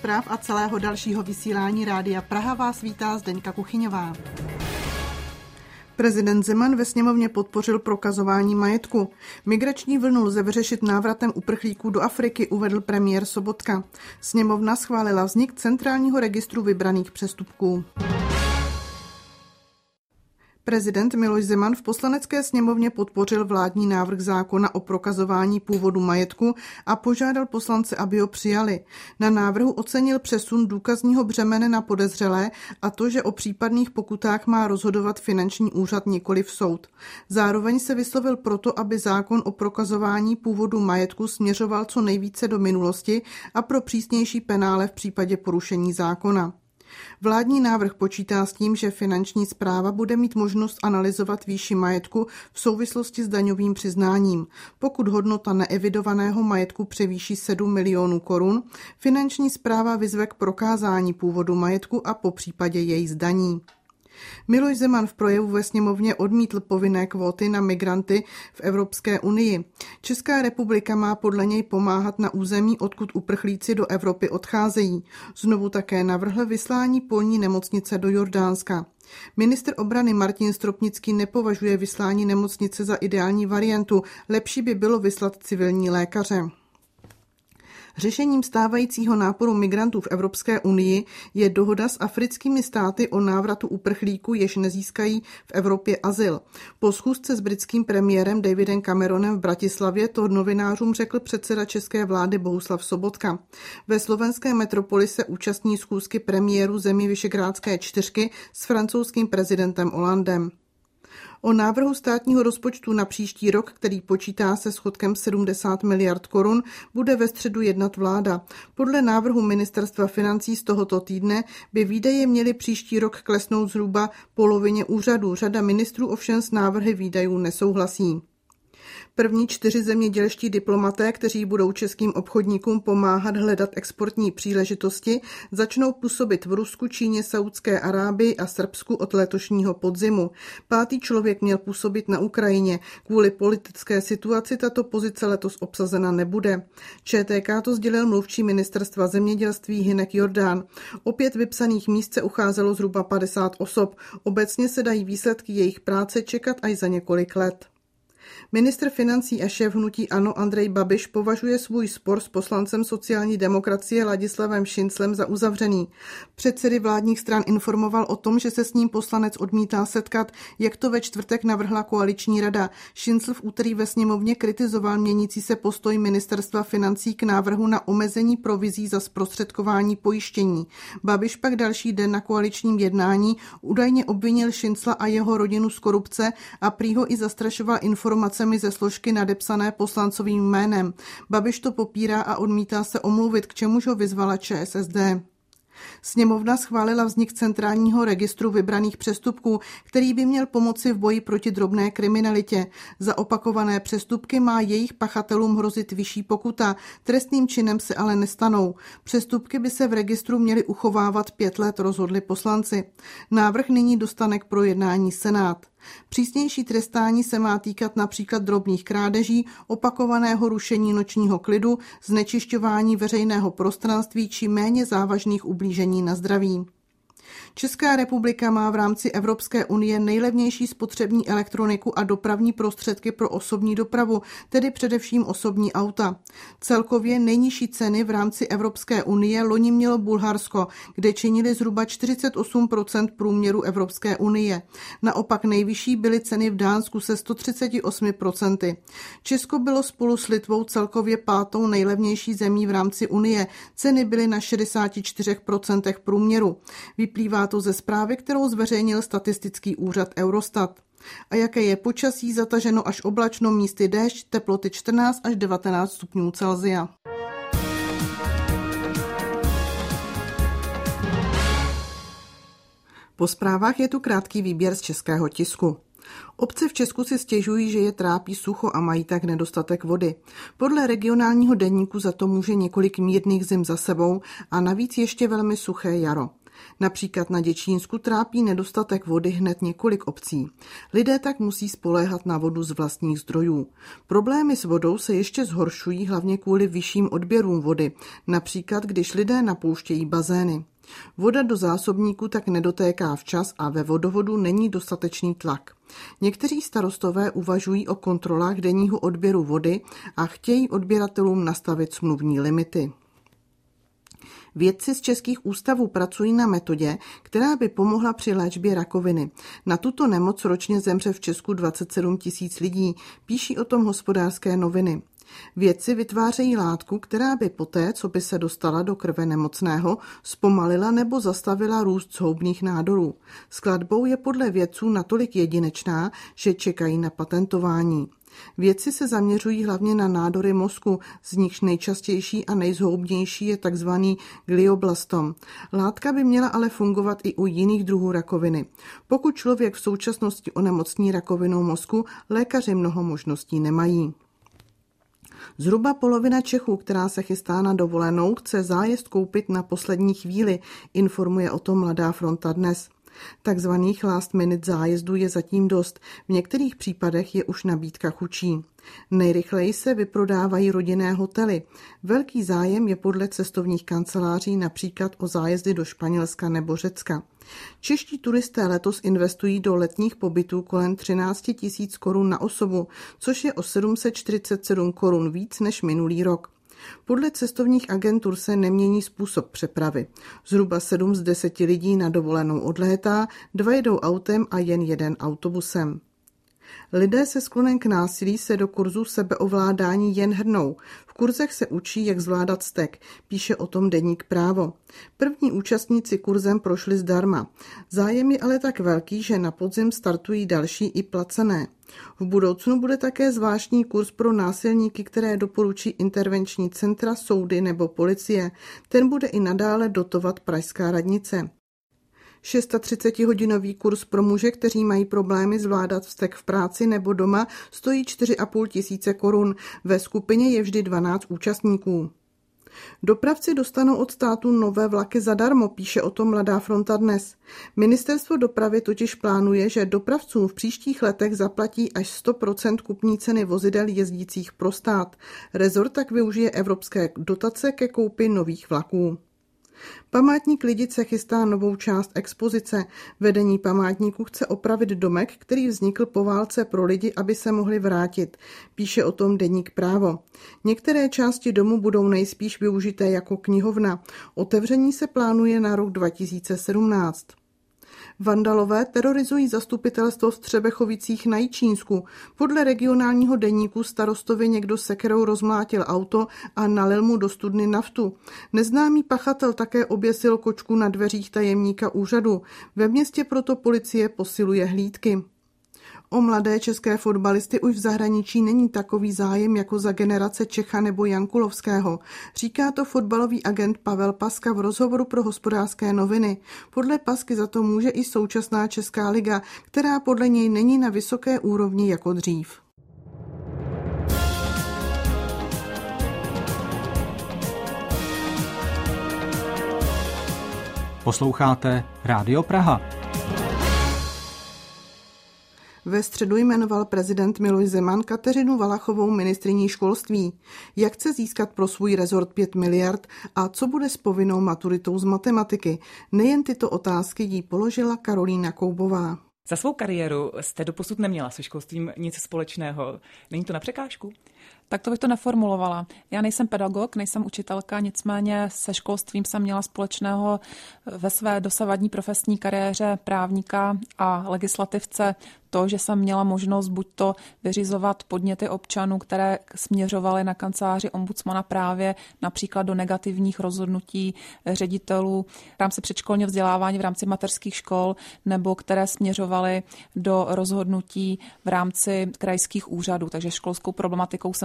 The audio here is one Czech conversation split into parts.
zpráv a celého dalšího vysílání Rádia Praha vás vítá Zdeňka Kuchyňová. Prezident Zeman ve sněmovně podpořil prokazování majetku. Migrační vlnu lze vyřešit návratem uprchlíků do Afriky, uvedl premiér Sobotka. Sněmovna schválila vznik centrálního registru vybraných přestupků. Prezident Miloš Zeman v Poslanecké sněmovně podpořil vládní návrh zákona o prokazování původu majetku a požádal poslance, aby ho přijali. Na návrhu ocenil přesun důkazního břemene na podezřelé a to, že o případných pokutách má rozhodovat finanční úřad, nikoliv soud. Zároveň se vyslovil proto, aby zákon o prokazování původu majetku směřoval co nejvíce do minulosti a pro přísnější penále v případě porušení zákona. Vládní návrh počítá s tím, že finanční správa bude mít možnost analyzovat výši majetku v souvislosti s daňovým přiznáním. Pokud hodnota neevidovaného majetku převýší 7 milionů korun, finanční správa vyzve k prokázání původu majetku a popřípadě jej zdaní. Miloš Zeman v projevu ve sněmovně odmítl povinné kvóty na migranty v Evropské unii. Česká republika má podle něj pomáhat na území, odkud uprchlíci do Evropy odcházejí. Znovu také navrhl vyslání polní nemocnice do Jordánska. Ministr obrany Martin Stropnický nepovažuje vyslání nemocnice za ideální variantu, lepší by bylo vyslat civilní lékaře. Řešením stávajícího náporu migrantů v Evropské unii je dohoda s africkými státy o návratu uprchlíků, jež nezískají v Evropě azyl. Po schůzce s britským premiérem Davidem Cameronem v Bratislavě to novinářům řekl předseda české vlády Bohuslav Sobotka. Ve slovenské metropoli se účastní schůzky premiérů zemí Visegrádské čtyřky s francouzským prezidentem Hollandem. O návrhu státního rozpočtu na příští rok, který počítá se schodkem 70 miliard korun, bude ve středu jednat vláda. Podle návrhu ministerstva financí z tohoto týdne by výdaje měly příští rok klesnout zhruba polovině úřadů. Řada ministrů ovšem s návrhy výdajů nesouhlasí. První 4 zemědělští diplomaté, kteří budou českým obchodníkům pomáhat hledat exportní příležitosti, začnou působit v Rusku, Číně, Saúdské Arábii a Srbsku od letošního podzimu. 5. člověk měl působit na Ukrajině. Kvůli politické situaci tato pozice letos obsazena nebude. ČTK to sdělil mluvčí ministerstva zemědělství Hynek Jordán. O 5 vypsaných míst se ucházelo zhruba 50 osob. Obecně se dají výsledky jejich práce čekat až za několik let. Ministr financí a šéf hnutí ANO Andrej Babiš považuje svůj spor s poslancem sociální demokracie Ladislavem Šinclem za uzavřený. Předsedy vládních stran informoval o tom, že se s ním poslanec odmítá setkat, jak to ve čtvrtek navrhla koaliční rada. Šincl v úterý ve sněmovně kritizoval měnící se postoj ministerstva financí k návrhu na omezení provizí za zprostředkování pojištění. Babiš pak další den na koaličním jednání údajně obvinil Šincla a jeho rodinu z korupce a prý ho i zastrašoval informacemi ze složky nadepsané poslancovým jménem. Babiš to popírá a odmítá se omluvit, k čemuž ho vyzvala ČSSD. Sněmovna schválila vznik centrálního registru vybraných přestupků, který by měl pomoci v boji proti drobné kriminalitě. Za opakované přestupky má jejich pachatelům hrozit vyšší pokuta, trestným činem se ale nestanou. Přestupky by se v registru měly uchovávat 5 let, rozhodli poslanci. Návrh nyní dostane k projednání Senát. Přísnější trestání se má týkat například drobných krádeží, opakovaného rušení nočního klidu, znečišťování veřejného prostranství či méně závažných ublížení na zdraví. Česká republika má v rámci Evropské unie nejlevnější spotřební elektroniku a dopravní prostředky pro osobní dopravu, tedy především osobní auta. Celkově nejnižší ceny v rámci Evropské unie loni mělo Bulharsko, kde činily zhruba 48% průměru Evropské unie. Naopak nejvyšší byly ceny v Dánsku se 138%. Česko bylo spolu s Litvou celkově 5. nejlevnější zemí v rámci unie. Ceny byly na 64% průměru. Vyplývá to ze zprávy, kterou zveřejnil statistický úřad Eurostat. A jaké je počasí? Zataženo až oblačno, místy déšť, teploty 14 až 19 stupňů Celsia. Po zprávách je tu krátký výběr z českého tisku. Obce v Česku si stěžují, že je trápí sucho a mají tak nedostatek vody. Podle regionálního deníku za to může několik mírných zim za sebou a navíc ještě velmi suché jaro. Například na Děčínsku trápí nedostatek vody hned několik obcí. Lidé tak musí spoléhat na vodu z vlastních zdrojů. Problémy s vodou se ještě zhoršují hlavně kvůli vyšším odběrům vody, například když lidé napouštějí bazény. Voda do zásobníku tak nedotéká včas a ve vodovodu není dostatečný tlak. Někteří starostové uvažují o kontrolách denního odběru vody a chtějí odběratelům nastavit smluvní limity. Vědci z českých ústavů pracují na metodě, která by pomohla při léčbě rakoviny. Na tuto nemoc ročně zemře v Česku 27 000 lidí, píší o tom Hospodářské noviny. Vědci vytvářejí látku, která by poté, co by se dostala do krve nemocného, zpomalila nebo zastavila růst zhoubných nádorů. Skladbou je podle vědců natolik jedinečná, že čekají na patentování. Vědci se zaměřují hlavně na nádory mozku, z nichž nejčastější a nejzhoubnější je tzv. Glioblastom. Látka by měla ale fungovat i u jiných druhů rakoviny. Pokud člověk v současnosti onemocní rakovinou mozku, lékaři mnoho možností nemají. Zhruba polovina Čechů, která se chystá na dovolenou, chce zájezd koupit na poslední chvíli, informuje o tom Mladá fronta dnes. Takzvaných last minute zájezdů je zatím dost, v některých případech je už nabídka chudší. Nejrychleji se vyprodávají rodinné hotely. Velký zájem je podle cestovních kanceláří například o zájezdy do Španělska nebo Řecka. Čeští turisté letos investují do letních pobytů kolem 13 000 korun na osobu, což je o 747 korun víc než minulý rok. Podle cestovních agentur se nemění způsob přepravy. Zhruba 7 z 10 lidí na dovolenou odlétá, 2 jedou autem a jen 1 autobusem. Lidé se sklonem k násilí se do kurzu sebeovládání jen hrnou. V kurzech se učí, jak zvládat vztek, píše o tom deník Právo. První účastníci kurzem prošli zdarma. Zájem je ale tak velký, že na podzim startují další i placené. V budoucnu bude také zvláštní kurz pro násilníky, které doporučí intervenční centra, soudy nebo policie. Ten bude i nadále dotovat pražská radnice. 630-hodinový kurz pro muže, kteří mají problémy zvládat vztek v práci nebo doma, stojí 4 500 korun. Ve skupině je vždy 12 účastníků. Dopravci dostanou od státu nové vlaky zadarmo, píše o tom Mladá fronta dnes. Ministerstvo dopravy totiž plánuje, že dopravcům v příštích letech zaplatí až 100% kupní ceny vozidel jezdících pro stát. Rezort tak využije evropské dotace ke koupi nových vlaků. Památník Lidice chystá novou část expozice. Vedení památníku chce opravit domek, který vznikl po válce pro lidi, aby se mohli vrátit. Píše o tom deník Právo. Některé části domu budou nejspíš využité jako knihovna. Otevření se plánuje na rok 2017. Vandalové terorizují zastupitelstvo v Třebechovicích na Jičínsku. Podle regionálního deníku starostovi někdo sekerou rozmlátil auto a nalil mu do studny naftu. Neznámý pachatel také oběsil kočku na dveřích tajemníka úřadu. Ve městě proto policie posiluje hlídky. O mladé české fotbalisty už v zahraničí není takový zájem jako za generace Čecha nebo Jankulovského. Říká to fotbalový agent Pavel Paska v rozhovoru pro Hospodářské noviny. Podle Pasky za to může i současná česká liga, která podle něj není na vysoké úrovni jako dřív. Posloucháte Rádio Praha. Ve středu jmenoval prezident Miloš Zeman Kateřinu Valachovou ministryní školství. Jak chce získat pro svůj rezort 5 miliard a co bude s povinnou maturitou z matematiky? Nejen tyto otázky jí položila Karolína Koubová. Za svou kariéru jste doposud neměla se školstvím nic společného. Není to na překážku? Tak to bych to neformulovala. Já nejsem pedagog, nejsem učitelka, nicméně se školstvím jsem měla společného ve své dosavadní profesní kariéře právníka a legislativce to, že jsem měla možnost buď to vyřizovat podněty občanů, které směřovaly na kanceláři ombudsmana právě například do negativních rozhodnutí ředitelů v rámci předškolního vzdělávání v rámci mateřských škol, nebo které směřovaly do rozhodnutí v rámci krajských úřadů. Takže školskou problematikou jsem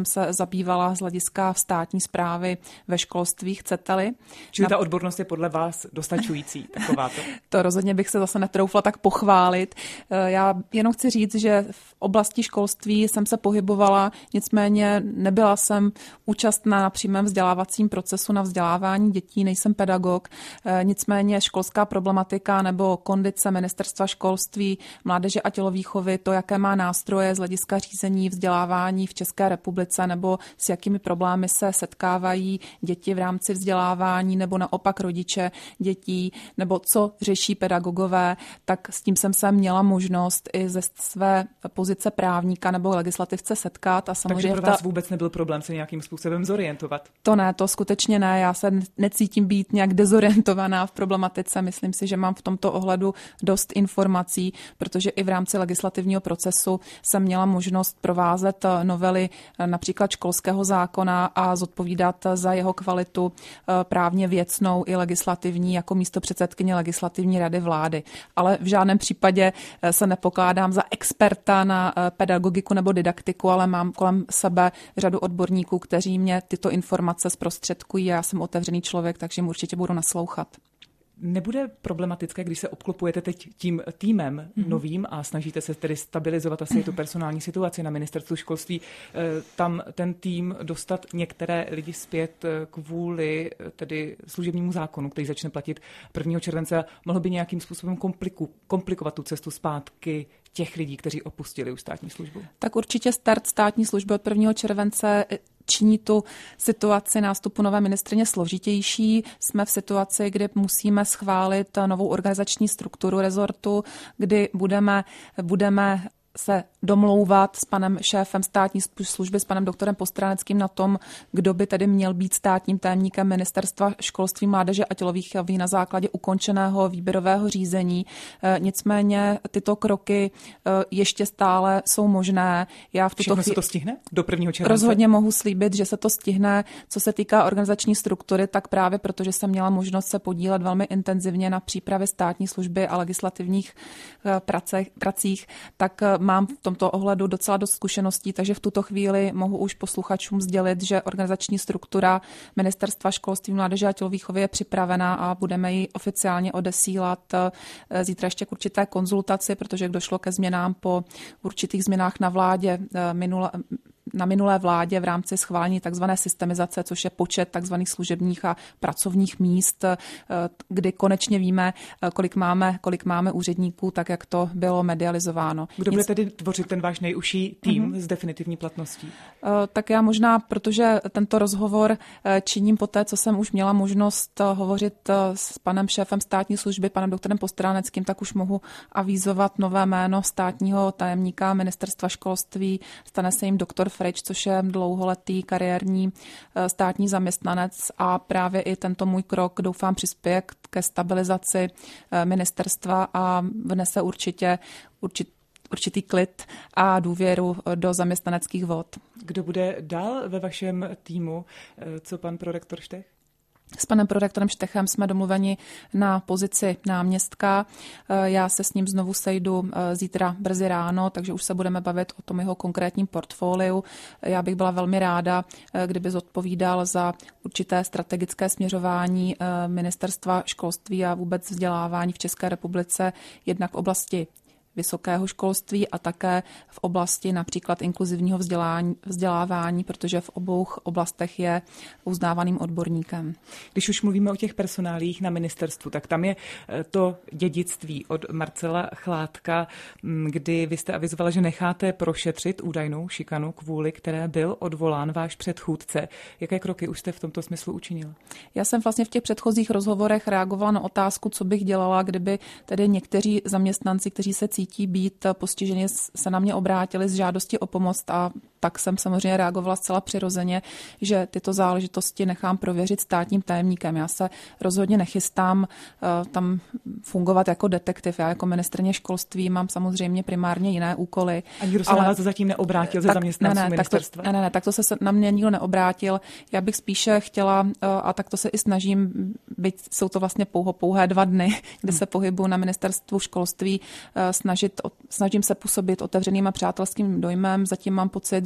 se zabývala z hlediska státní správy ve školství, chcete-li. Čili ta odbornost je podle vás dostačující, takováto? To rozhodně bych se zase netroufla tak pochválit. Já jenom chci říct, že v oblasti školství jsem se pohybovala, nicméně nebyla jsem účastná na přímém vzdělávacím procesu na vzdělávání dětí, nejsem pedagog, nicméně školská problematika nebo kondice Ministerstva školství, mládeže a tělovýchovy, to, jaké má nástroje z hlediska řízení vzdělávání v České republice nebo s jakými problémy se setkávají děti v rámci vzdělávání nebo naopak rodiče dětí, nebo co řeší pedagogové, tak s tím jsem se měla možnost i ze své pozice právníka nebo legislativce setkat. A samozřejmě takže pro vás vůbec nebyl problém se nějakým způsobem zorientovat? To ne, to skutečně ne. Já se necítím být nějak dezorientovaná v problematice. Myslím si, že mám v tomto ohledu dost informací, protože i v rámci legislativního procesu jsem měla možnost provázet novely například školského zákona a zodpovídat za jeho kvalitu právně věcnou i legislativní jako místopředsedkyně legislativní rady vlády. Ale v žádném případě se nepokládám za experta na pedagogiku nebo didaktiku, ale mám kolem sebe řadu odborníků, kteří mě tyto informace zprostředkují a já jsem otevřený člověk, takže jim určitě budu naslouchat. Nebude problematické, když se obklopujete teď tím týmem novým a snažíte se tedy stabilizovat asi tu personální situaci na ministerstvu školství, tam ten tým dostat některé lidi zpět kvůli tedy služebnímu zákonu, který začne platit 1. července a mohl by nějakým způsobem komplikovat tu cestu zpátky těch lidí, kteří opustili už státní službu? Tak určitě start státní služby od 1. července činí tu situaci nástupu nové ministryně složitější. Jsme v situaci, kdy musíme schválit novou organizační strukturu rezortu, kdy budeme se domlouvat s panem šéfem státní služby, s panem doktorem Postráneckým na tom, kdo by tedy měl být státním tajemníkem Ministerstva školství, mládeže a tělovýchovy na základě ukončeného výběrového řízení. Nicméně tyto kroky ještě stále jsou možné. Všechno se to stihne do 1. července? Rozhodně mohu slíbit, že se to stihne. Co se týká organizační struktury, tak právě protože jsem měla možnost se podílet velmi intenzivně na přípravě státní služby a legislativních pracích, tak mám v tomto ohledu docela dost zkušeností, takže v tuto chvíli mohu už posluchačům sdělit, že organizační struktura Ministerstva školství, mládeže a tělovýchovy je připravená a budeme ji oficiálně odesílat zítra ještě k určité konzultaci, protože došlo ke změnám po určitých změnách na vládě na minulé vládě v rámci schválení tzv. Systemizace, což je počet tzv. Služebních a pracovních míst, kdy konečně víme, kolik máme úředníků, tak jak to bylo medializováno. Kdo bude tedy tvořit ten váš nejužší tým s definitivní platností? Tak já možná, protože tento rozhovor činím poté, co jsem už měla možnost hovořit s panem šéfem státní služby, panem doktorem Postráneckým, tak už mohu avízovat nové jméno státního tajemníka Ministerstva školství. Stane se jim doktor Frič, což je dlouholetý kariérní státní zaměstnanec a právě i tento můj krok doufám přispěje ke stabilizaci ministerstva a vnese určitý klid a důvěru do zaměstnaneckých vod. Kdo bude dál ve vašem týmu, co pan prorektor Štech? S panem prorektorem Štechem jsme domluveni na pozici náměstka. Já se s ním znovu sejdu zítra brzy ráno, takže už se budeme bavit o tom jeho konkrétním portfoliu. Já bych byla velmi ráda, kdyby zodpovídal za určité strategické směřování Ministerstva školství a vůbec vzdělávání v České republice, jednak v oblasti vysokého školství a také v oblasti například inkluzivního vzdělávání, protože v obou oblastech je uznávaným odborníkem. Když už mluvíme o těch personálích na ministerstvu, tak tam je to dědictví od Marcela Chládka, kdy vy jste avizovala, že necháte prošetřit údajnou šikanu, kvůli které byl odvolán váš předchůdce. Jaké kroky už jste v tomto smyslu učinila? Já jsem vlastně v těch předchozích rozhovorech reagovala na otázku, co bych dělala, kdyby tedy někteří zaměstnanci, kteří se cítí být postiženi, se na mě obrátili s žádostí o pomoc a tak jsem samozřejmě reagovala zcela přirozeně, že tyto záležitosti nechám prověřit státním tajemníkem. Já se rozhodně nechystám tam fungovat jako detektiv. Já jako ministryně školství mám samozřejmě primárně jiné úkoly. A nikdo se na vás zatím neobrátil ze zaměstnanců ministerstva? Ne, tak to se na mě nikdo neobrátil. Já bych spíše chtěla, a tak to se i snažím, byť jsou to vlastně pouhé 2 dny, kdy se pohybuji na ministerstvu školství, snažím se působit otevřeným a přátelským dojmem. Zatím mám pocit,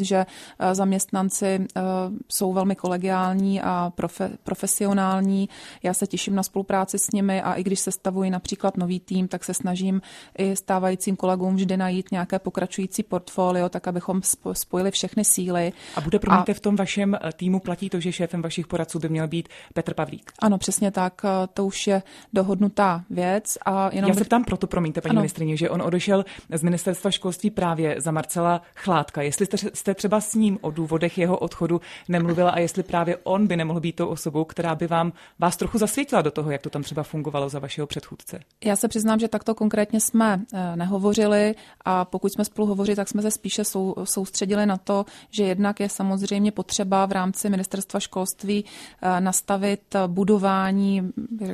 že zaměstnanci jsou velmi kolegiální a profesionální. Já se těším na spolupráci s nimi a i když sestavuji například nový tým, tak se snažím i stávajícím kolegům vždy najít nějaké pokračující portfolio, tak abychom spojili všechny síly. A bude, promiňte, v tom vašem týmu platí to, že šéfem vašich poradců by měl být Petr Pavlík? Ano, přesně tak. To už je dohodnutá věc. A jenom já se ptám proto, promiňte, paní ministryně, že on odešel z ministerstva školství právě za Marcela Chládka. Jestli jste třeba s ním o důvodech jeho odchodu nemluvila a jestli právě on by nemohl být tou osobou, která by vás trochu zasvětila do toho, jak to tam třeba fungovalo za vašeho předchůdce. Já se přiznám, že takto konkrétně jsme nehovořili a pokud jsme spolu hovořili, tak jsme se spíše soustředili na to, že jednak je samozřejmě potřeba v rámci ministerstva školství nastavit budování,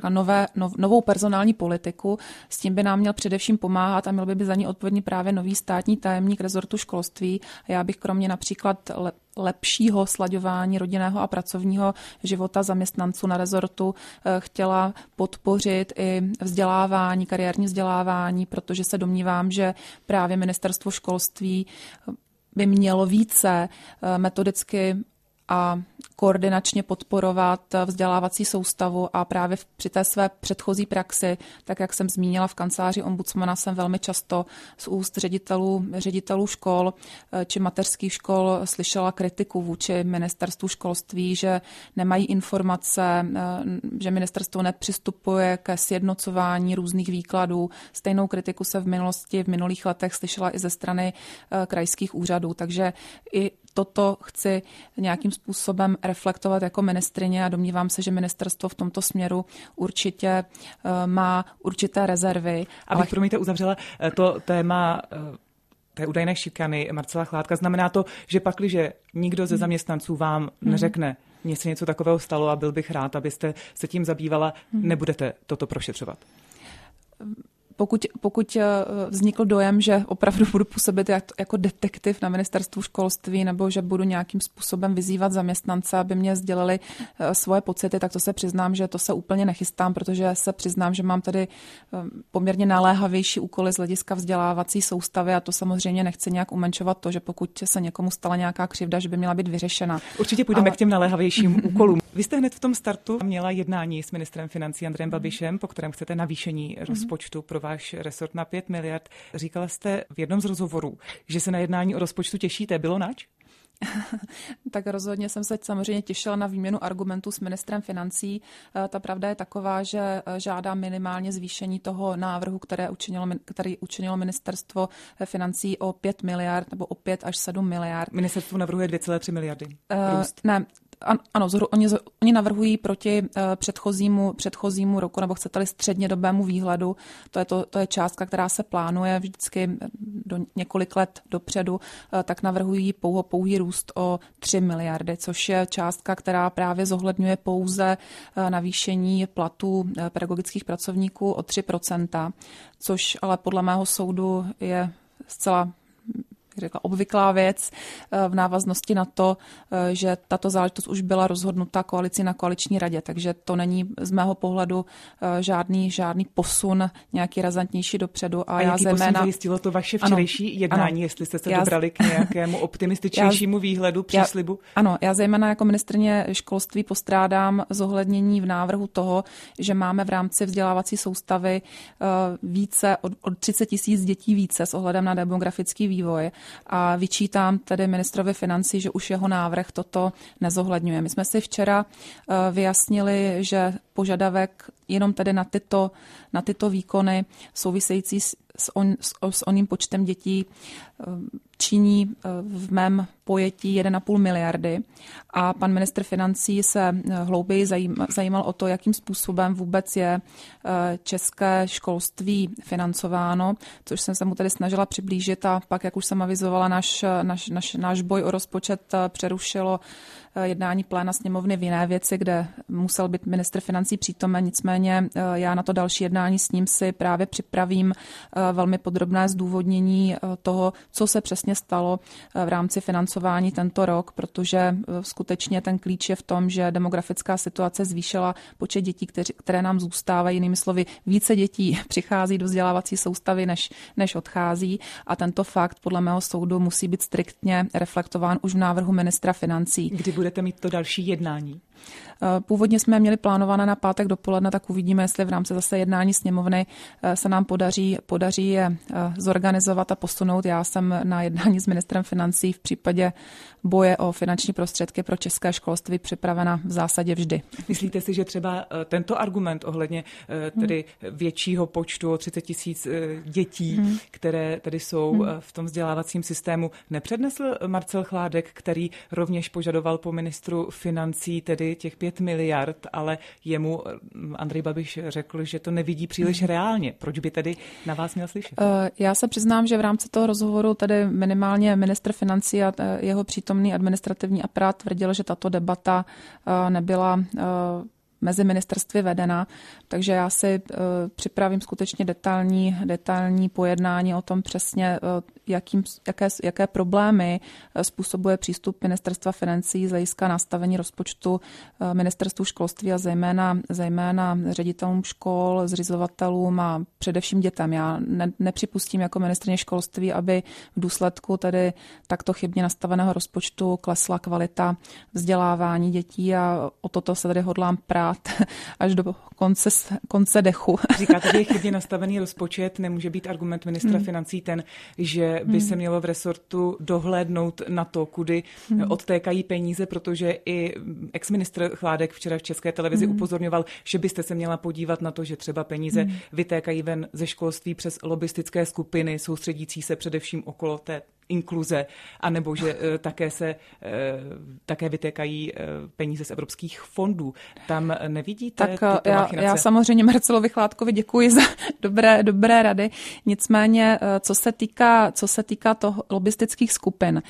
novou personální politiku. S tím by nám měl především pomáhat a měl by za ní odpovědný právě nový státní tajemník rezortu školství. Já bych kromě například lepšího slaďování rodinného a pracovního života zaměstnanců na rezortu chtěla podpořit i vzdělávání, kariérní vzdělávání, protože se domnívám, že právě ministerstvo školství by mělo více metodicky a koordinačně podporovat vzdělávací soustavu a právě při té své předchozí praxi, tak jak jsem zmínila v kanceláři ombudsmana, jsem velmi často z úst ředitelů škol či mateřských škol slyšela kritiku vůči ministerstvu školství, že nemají informace, že ministerstvo nepřistupuje ke sjednocování různých výkladů. Stejnou kritiku se v minulých letech slyšela i ze strany krajských úřadů, takže i toto chci nějakým způsobem reflektovat jako ministryně a domnívám se, že ministerstvo v tomto směru určitě má určité rezervy. Abych, promiňte, uzavřela to téma té údajné šikany Marcela Chládka. Znamená to, že pakliže nikdo ze zaměstnanců vám neřekne, mně se něco takového stalo a byl bych rád, abyste se tím zabývala, nebudete toto prošetřovat? Pokud vznikl dojem, že opravdu budu působit jako detektiv na ministerstvu školství nebo že budu nějakým způsobem vyzývat zaměstnance, aby mě sdělili svoje pocity, tak to se přiznám, že to se úplně nechystám, protože se přiznám, že mám tady poměrně naléhavější úkoly z hlediska vzdělávací soustavy a to samozřejmě nechci nějak umenšovat to, že pokud se někomu stala nějaká křivda, že by měla být vyřešena. Určitě půjdeme k těm naléhavějším úkolům. Vy jste hned v tom startu měla jednání s ministrem financí Andrejem Babišem, po kterém chcete navýšení rozpočtu pro váš resort na 5 miliard. Říkala jste v jednom z rozhovorů, že se na jednání o rozpočtu těšíte. Bylo nač? Tak rozhodně jsem se samozřejmě těšila na výměnu argumentů s ministrem financí. Ta pravda je taková, že žádá minimálně zvýšení toho návrhu, který učinilo ministerstvo financí o 5 miliard nebo o 5 až 7 miliard. Ministerstvo navrhuje 2,3 miliardy. Ne. Ano, oni navrhují proti předchozímu roku, nebo chcete-li střednědobému výhledu, to je částka, která se plánuje vždycky do několik let dopředu, tak navrhují pouhý růst o 3 miliardy, což je částka, která právě zohledňuje pouze navýšení platů pedagogických pracovníků o 3%, což ale podle mého soudu je zcela řekla obvyklá věc v návaznosti na to, že tato záležitost už byla rozhodnuta koalicí na koaliční radě, takže to není z mého pohledu žádný posun, nějaký razantnější dopředu. A jaký posun zajistilo to vaše včerejší jednání, jestli jste se dobrali k nějakému optimističnějšímu výhledu, příslibu? Já zejména jako ministryně školství postrádám zohlednění v návrhu toho, že máme v rámci vzdělávací soustavy více od 30 000 dětí více s ohledem na demografický vývoj. A vyčítám tedy ministrovi financí, že už jeho návrh toto nezohledňuje. My jsme si včera vyjasnili, že požadavek jenom tedy na tyto výkony související s oným počtem dětí činí v mém pojetí 1,5 miliardy a pan ministr financí se hlouběji zajímal o to, jakým způsobem vůbec je české školství financováno, což jsem se mu tedy snažila přiblížit a pak, jak už jsem avizovala, náš boj o rozpočet přerušilo jednání pléna sněmovny v jiné věci, kde musel být ministr financí financí přítomen, nicméně já na to další jednání s ním si právě připravím velmi podrobné zdůvodnění toho, co se přesně stalo v rámci financování tento rok, protože skutečně ten klíč je v tom, že demografická situace zvýšila počet dětí, které nám zůstávají. Jinými slovy, více dětí přichází do vzdělávací soustavy, než odchází, a tento fakt podle mého soudu musí být striktně reflektován už v návrhu ministra financí. Kdy budete mít to další jednání? Původně jsme měli plánované na pátek dopoledne, tak uvidíme, jestli v rámci zase jednání sněmovny se nám podaří je zorganizovat a posunout. Já jsem na jednání s ministrem financí v případě boje o finanční prostředky pro české školství připravena v zásadě vždy. Myslíte si, že třeba tento argument ohledně tedy většího počtu o 30 000 dětí, které tedy jsou v tom vzdělávacím systému, nepřednesl Marcel Chládek, který rovněž požadoval po ministru financí tedy těch 5 miliard, ale jemu Andrej Babiš řekl, že to nevidí příliš reálně. Proč by tedy na vás měl slyšet? Já se přiznám, že v rámci toho rozhovoru tedy minimálně ministr financí a jeho přítomný administrativní aparát tvrdil, že tato debata nebyla mezi ministerstvy vedena, takže já si připravím skutečně detailní pojednání o tom přesně, jaké problémy způsobuje přístup ministerstva financí z hlediska nastavení rozpočtu ministerstvu školství a zejména ředitelům škol, zřizovatelům a především dětem. Já nepřipustím jako ministryně školství, aby v důsledku tedy takto chybně nastaveného rozpočtu klesla kvalita vzdělávání dětí, a o toto se tady hodlám prát až do konce dechu. Říkáte, že je chybně nastavený rozpočet, nemůže být argument ministra financí ten, že by se mělo v resortu dohlédnout na to, kudy odtékají peníze, protože i ex-ministr Chládek včera v České televizi upozorňoval, že byste se měla podívat na to, že třeba peníze vytékají ven ze školství přes lobistické skupiny, soustředící se především okolo té inkluze, anebo že také vytékají peníze z evropských fondů. Tam nevidíte tak já samozřejmě Marcelovi Chládkovi děkuji za dobré rady. Nicméně, co se týká toho lobistických skupin,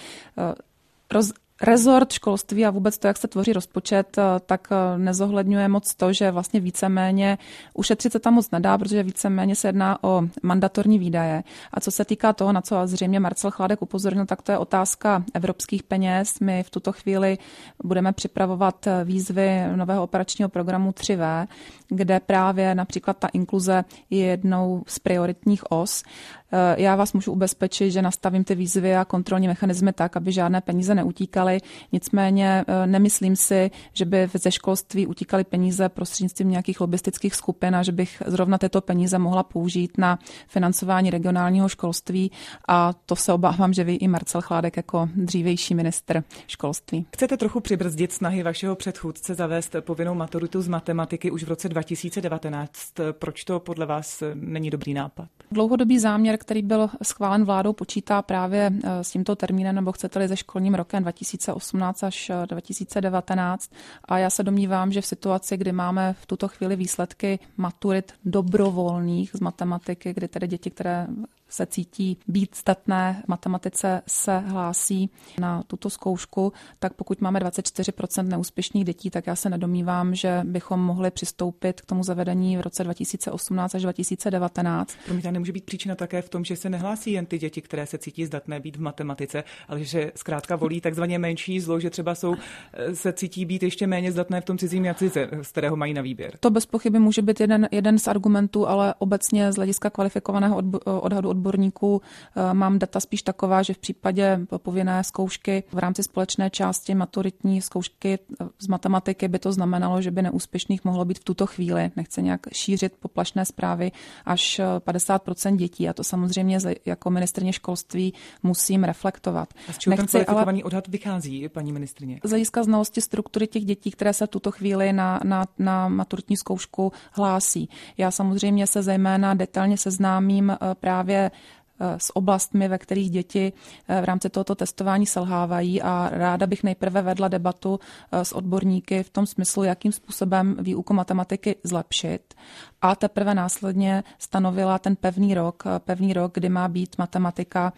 rezort školství a vůbec to, jak se tvoří rozpočet, tak nezohledňuje moc to, že vlastně víceméně ušetřit se tam moc nedá, protože víceméně se jedná o mandatorní výdaje. A co se týká toho, na co zřejmě Marcel Chládek upozornil, tak to je otázka evropských peněz. My v tuto chvíli budeme připravovat výzvy nového operačního programu 3V, kde právě například ta inkluze je jednou z prioritních os. Já vás můžu ubezpečit, že nastavím ty výzvy a kontrolní mechanismy tak, aby žádné peníze neutíkaly. Nicméně nemyslím si, že by ze školství utíkaly peníze prostřednictvím nějakých lobistických skupin a že bych zrovna tyto peníze mohla použít na financování regionálního školství, a to se obávám, že ví i Marcel Chládek jako dřívější ministr školství. Chcete trochu přibrzdit snahy vašeho předchůdce zavést povinnou maturitu z matematiky už v roce 2019. Proč to podle vás není dobrý nápad? Dlouhodobý záměr, který byl schválen vládou, počítá právě s tímto termínem, nebo chcete-li se školním rokem 2018 až 2019. A já se domnívám, že v situaci, kdy máme v tuto chvíli výsledky maturit dobrovolných z matematiky, kdy tedy děti, které se cítí být zdatné v matematice, se hlásí na tuto zkoušku, tak pokud máme 24% neúspěšných dětí, tak já se nedomnívám, že bychom mohli přistoupit k tomu zavedení v roce 2018 až 2019. Promiňte, nemůže být příčina také v tom, že se nehlásí jen ty děti, které se cítí zdatné být v matematice, ale že zkrátka volí takzvaně menší zlo, že třeba se cítí být ještě méně zdatné v tom cizím jazyce, z kterého mají na výběr. To bez pochyby může být jeden z argumentů, ale obecně z hlediska kvalifikovaného odhadu odborníků mám data spíš taková, že v případě povinné zkoušky v rámci společné části maturitní zkoušky z matematiky by to znamenalo, že by neúspěšných mohlo být v tuto chvíli, nechci nějak šířit poplašné zprávy, až 50% dětí, a to samozřejmě jako ministryně školství musím reflektovat. A z čeho ten kvalifikovaný odhad vychází, paní ministryně? Z hlediska znalosti struktury těch dětí, které se v tuto chvíli na maturitní zkoušku hlásí. Já samozřejmě se zejména detailně seznámím právě s oblastmi, ve kterých děti v rámci tohoto testování selhávají a ráda bych nejprve vedla debatu s odborníky v tom smyslu, jakým způsobem výuku matematiky zlepšit a teprve následně stanovila ten pevný rok, kdy má být matematika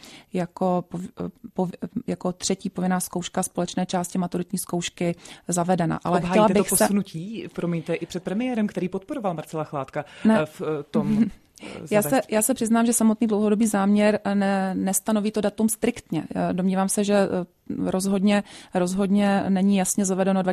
jako třetí povinná zkouška společné části maturitní zkoušky zavedena. Ale obhájíte to posunutí, promiňte, i před premiérem, který podporoval Marcela Chládka v tom... Já se přiznám, že samotný dlouhodobý záměr nestanoví to datum striktně. Domnívám se, že rozhodně není jasně zavedeno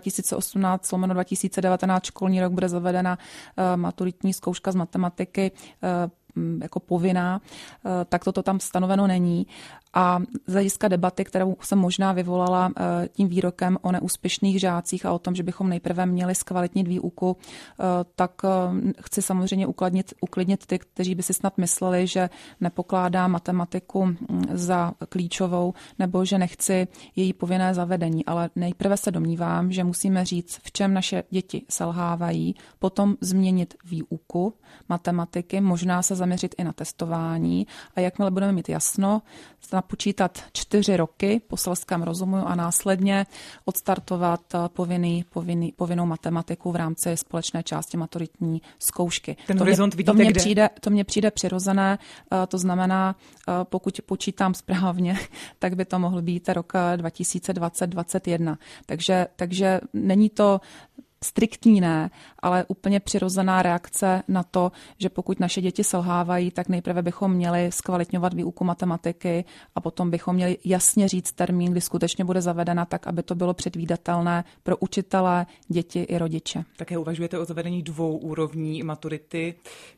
2018/2019 školní rok bude zavedena maturitní zkouška z matematiky jako povinná, tak toto tam stanoveno není. A z hlediska debaty, kterou jsem možná vyvolala tím výrokem o neúspěšných žácích a o tom, že bychom nejprve měli zkvalitnit výuku, tak chci samozřejmě uklidnit ty, kteří by si snad mysleli, že nepokládá matematiku za klíčovou nebo že nechci její povinné zavedení. Ale nejprve se domnívám, že musíme říct, v čem naše děti selhávají, potom změnit výuku matematiky, možná se zaměřit i na testování a jakmile budeme mít jasno, napočítat 4 roky po selském rozumu a následně odstartovat povinnou matematiku v rámci společné části maturitní zkoušky. Ten horizont vidíte kde? To mně přijde přirozené, to znamená, pokud počítám správně, tak by to mohl být rok 2020-2021. Takže není to striktní ne, ale úplně přirozená reakce na to, že pokud naše děti selhávají, tak nejprve bychom měli zkvalitňovat výuku matematiky a potom bychom měli jasně říct termín, kdy skutečně bude zavedena, tak aby to bylo předvídatelné pro učitele, děti i rodiče. Také uvažujete o zavedení 2 úrovní maturity,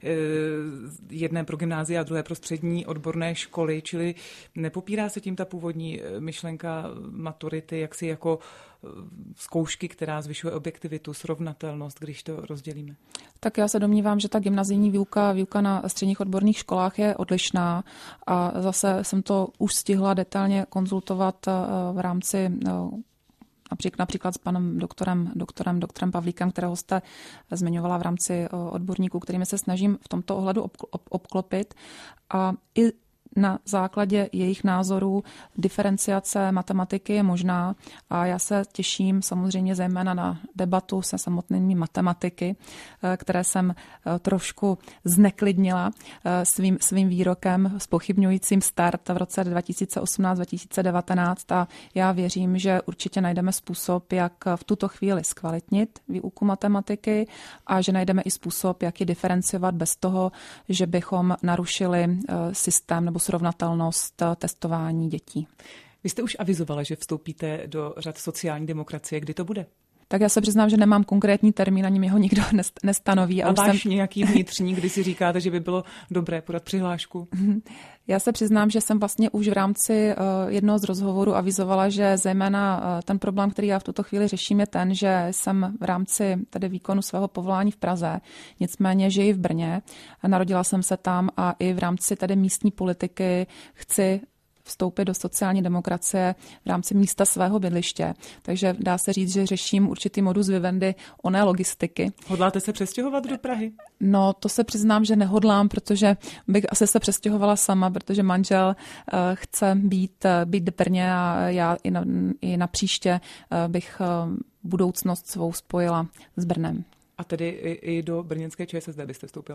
jedné pro gymnázia a druhé pro střední odborné školy, čili nepopírá se tím ta původní myšlenka maturity jaksi jako zkoušky, která zvyšuje objektivitu, srovnatelnost, když to rozdělíme? Tak já se domnívám, že ta gymnazijní výuka na středních odborných školách je odlišná a zase jsem to už stihla detailně konzultovat v rámci například s panem doktorem Pavlíkem, kterého jste zmiňovala v rámci odborníků, kterými se snažím v tomto ohledu obklopit. A i na základě jejich názorů diferenciace matematiky je možná a já se těším samozřejmě zejména na debatu se samotnými matematiky, které jsem trošku zneklidnila svým výrokem zpochybňujícím start v roce 2018-2019 a já věřím, že určitě najdeme způsob, jak v tuto chvíli zkvalitnit výuku matematiky a že najdeme i způsob, jak ji diferenciovat bez toho, že bychom narušili systém nebo srovnatelnost testování dětí. Vy jste už avizovala, že vstoupíte do řad sociální demokracie. Kdy to bude? Tak já se přiznám, že nemám konkrétní termín, ani mi ho nikdo nestanoví. A váš nějaký vnitřní, kdy si říkáte, že by bylo dobré podat přihlášku? Já se přiznám, že jsem vlastně už v rámci jednoho z rozhovorů avizovala, že zejména ten problém, který já v tuto chvíli řeším, je ten, že jsem v rámci tedy výkonu svého povolání v Praze, nicméně žiji v Brně, narodila jsem se tam a i v rámci tedy místní politiky chci vstoupit do sociální demokracie v rámci místa svého bydliště. Takže dá se říct, že řeším určitý modus vivendi oné logistiky. Hodláte se přestěhovat do Prahy? No, to se přiznám, že nehodlám, protože bych asi se přestěhovala sama, protože manžel chce být v Brně a já i na příště bych budoucnost svou spojila s Brnem. A tedy i do brněnské ČSSD byste vstoupila?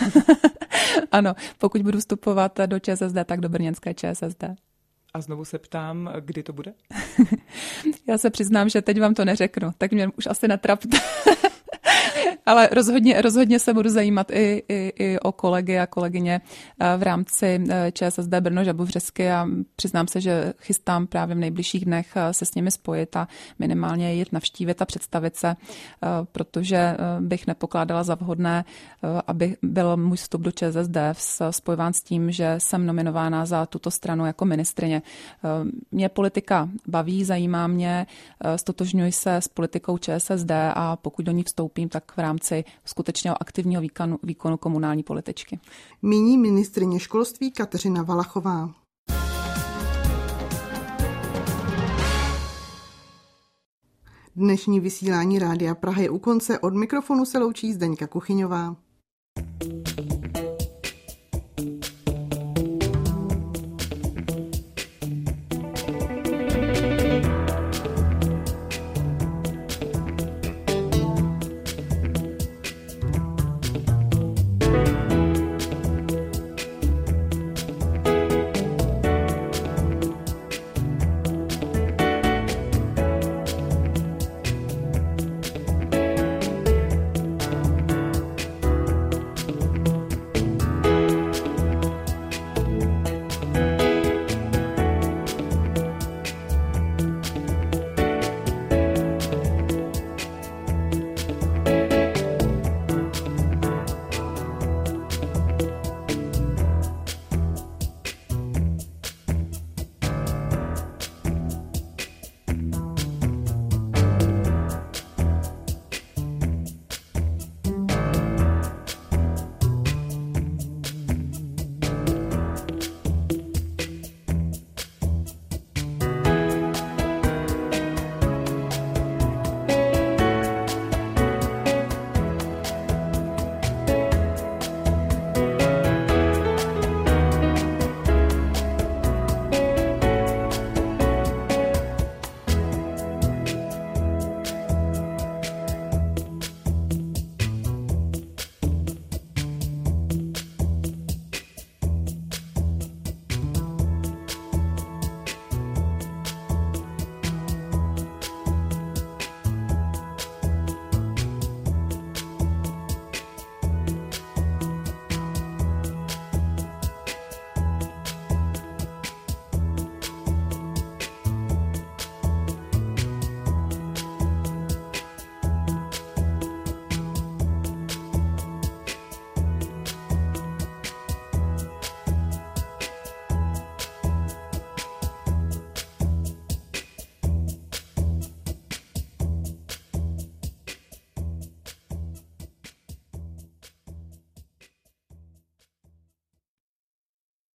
Ano, pokud budu vstupovat do ČSSD, tak do brněnské ČSSD. A znovu se ptám, kdy to bude? Já se přiznám, že teď vám to neřeknu, tak mě už asi netrapte. Ale rozhodně se budu zajímat i o kolegy a kolegyně v rámci ČSSD Brno Žabovřesky a přiznám se, že chystám právě v nejbližších dnech se s nimi spojit a minimálně jít navštívit a představit se, protože bych nepokládala za vhodné, aby byl můj vstup do ČSSD spojován s tím, že jsem nominována za tuto stranu jako ministryně. Mě politika baví, zajímá mě, stotožňuji se s politikou ČSSD a pokud do ní vstoupím, tak v rámci skutečného aktivního výkonu komunální političky. Míní ministryně školství Kateřina Valachová. Dnešní vysílání Rádia Praha je u konce. Od mikrofonu se loučí Zdeňka Kuchyňová.